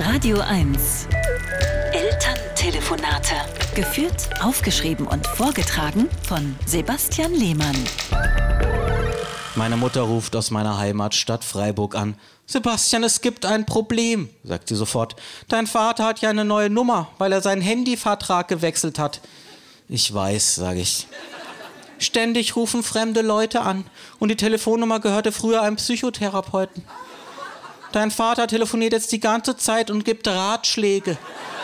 Radio 1. Elterntelefonate. Geführt, aufgeschrieben und vorgetragen von Sebastian Lehmann. Meine Mutter ruft aus meiner Heimatstadt Freiburg an. Sebastian, es gibt ein Problem, sagt sie sofort. Dein Vater hat ja eine neue Nummer, weil er seinen Handyvertrag gewechselt hat. Ich weiß, sage ich. Ständig rufen fremde Leute an und die Telefonnummer gehörte früher einem Psychotherapeuten. Dein Vater telefoniert jetzt die ganze Zeit und gibt Ratschläge.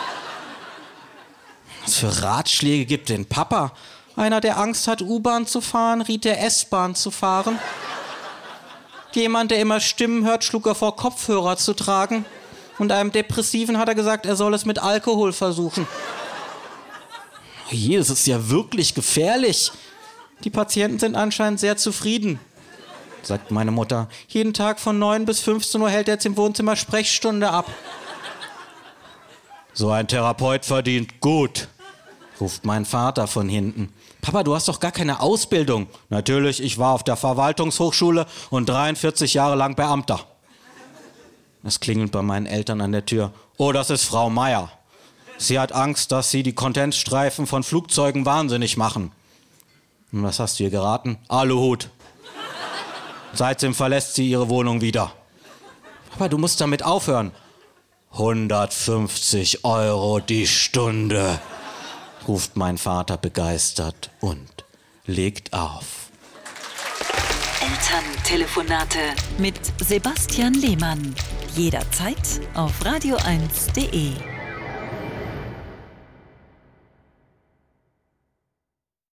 Was für Ratschläge gibt denn Papa? Einer, der Angst hat, U-Bahn zu fahren, riet der S-Bahn zu fahren. Jemand, der immer Stimmen hört, schlug er vor, Kopfhörer zu tragen. Und einem Depressiven hat er gesagt, er soll es mit Alkohol versuchen. Je, das ist ja wirklich gefährlich. Die Patienten sind anscheinend sehr zufrieden, sagt meine Mutter. Jeden Tag von 9 bis 15 Uhr hält er jetzt im Wohnzimmer Sprechstunde ab. So ein Therapeut verdient gut, ruft mein Vater von hinten. Papa, du hast doch gar keine Ausbildung. Natürlich, ich war auf der Verwaltungshochschule und 43 Jahre lang Beamter. Es klingelt bei meinen Eltern an der Tür. Oh, das ist Frau Meier. Sie hat Angst, dass sie die Kondensstreifen von Flugzeugen wahnsinnig machen. Und was hast du ihr geraten? Aluhut. Seitdem verlässt sie ihre Wohnung wieder. Papa, du musst damit aufhören. 150 € die Stunde, ruft mein Vater begeistert und legt auf. Elterntelefonate mit Sebastian Lehmann. Jederzeit auf radio1.de.